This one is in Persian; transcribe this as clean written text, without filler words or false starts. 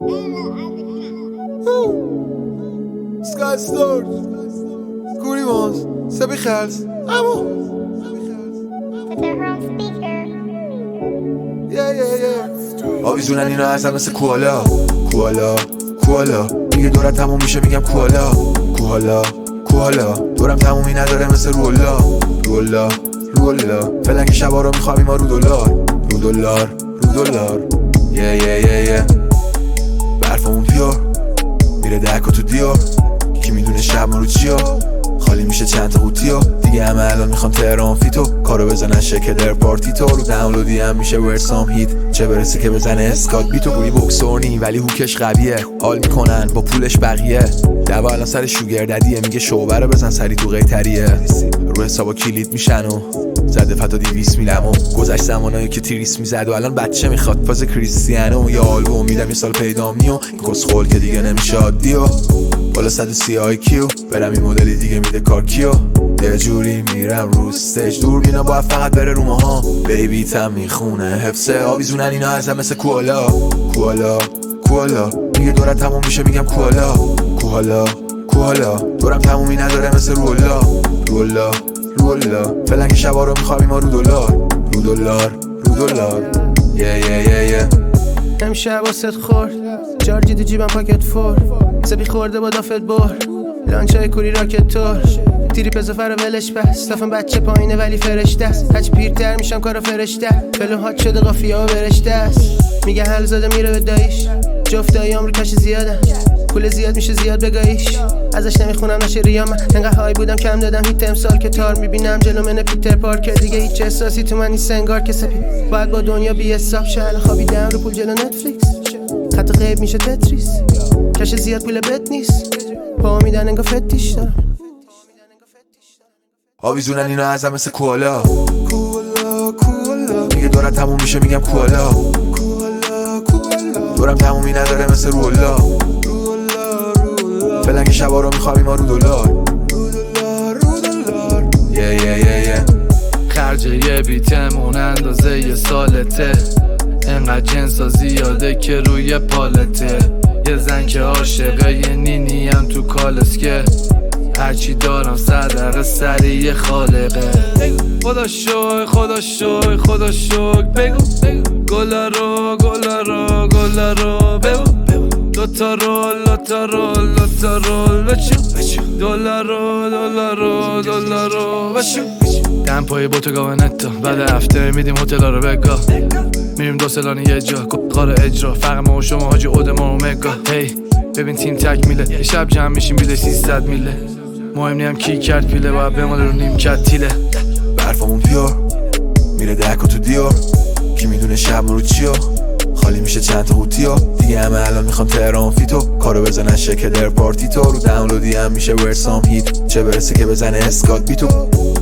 Sky Stars Koeri Mons Sebi Khals Amo آویزونن اینا هستن مثل کوالا کوالا کوالا میگه دورت تموم میشه میگم کوالا کوالا کوالا دورم تمومی نداره مثل رولا رولا رولا فعلا که شبا رو میخوابیم ما رو دلار رو دلار رو دلار برفمون پیور میره دکا تو دیار کی میدونه شب ما رو چیا خالی میشه چند تا قوطیو دیگه همه الان میخوان تهران فیتو کارو بزنن شکل در پارتی تو رو دانلودی هم میشه ورسام هیت چه برسه که بزنه اسکات بیتو گویی بوکسورنی ولی هوکش قویه حال میکنن با پولش بقیه دوا الان سر شوگر ددیه میگه شعبه رو بزن سری تو قیتریه رو حسابا کلید میشن و زده فتا 200 میلم و گذشت زمانایی که تریس میزد و الان بچه میخواد فاز کریستیانو یا آلبوم میدم یه سال پیدا میو کسخول که دیگه نمیشه عادیو بالا 130 آیکیو برم این مدلی دیگه میده کار کیو یه جوری میرم رو استیج دور بینا باید فقط بره رو ماها بیبی تم میخونه حفظه آویزونن اینا ازم مثل کوالا کوالا کوالا میگه دورت تموم میشه میگم کوالا کوالا کوالا دورم تمومی نداره مثل رولا رولا رولا فعلا که شبا رو میخوابیم ما رو دلار رو دلار رو دلار امشب واسه خورد جارجی تو جیبم پاکت فور سبی خورده با دافت بر لانچای کوری راکت تور تیری پزفر ولش بس تافم بچه پایینه ولی فرشته است هچ پیرتر میشم کارا فرشته فلو هات شده قافیه ها برشته است میگه حل زاده میره به دایش جفت دایی آمریکاش زیاده پول زیاد میشه زیاد بگاهیش ازش نمیخونم نشه ریام انقدر های بودم کم دادم هیت امسال که تار میبینم جلو من پیتر پارکر دیگه هیچ احساسی تو من نیست انگار که سپی باید با دنیا بی حساب شه خوابیدم رو پول جلو نتفلیکس خط غیب میشه تتریس کش زیاد پول بت نیست پا میدن انگار فتیش دارم آویزونن اینا ازم مثل کوالا کوالا کوالا میگه دورت تموم میشه میگم کوالا کوالا کوالا دورم تمومی نداره مثل رولا رولا رولا فعلا که شبا رو میخوابیم ما رو دلار رو دلار رو دلار خرجه یه بیتمون اندازه یه سالته انقدر جنسا زیاده که روی پالته یه زن که عاشقه یه نینی هم تو کالسکه هرچی دارم صدقه سریع خالقه خدا شوی خدا شوی خدا شوی بگو گلا رو گلا رو گلا رو بگو دوتا رول دوتا رول دوتا رول بچو دلار رو دلار رو دلار رو بچو دم پای بوتو گاونتو بعد هفته میدیم هتل رو بگاه میریم دو سلانی یه جا قار اجرا فرق ما و شما حاجی اودمان اومگا هی ببین تیم تک میله یه شب جمع میشیم بیله 300 میله مهم نیم کی کرد پیله باید بماله رو نیم کت تیله برفمون پیور میره دکا تو دیار کی میدونه شب ما رو چیا خالی میشه چند تا قوطیو دیگه همه الان میخوان تهران فیتو کارو بزنن شکل در پارتی تو رو دانلودی هم میشه ورسام هیت چه برسه که بزنه اسکات بیتو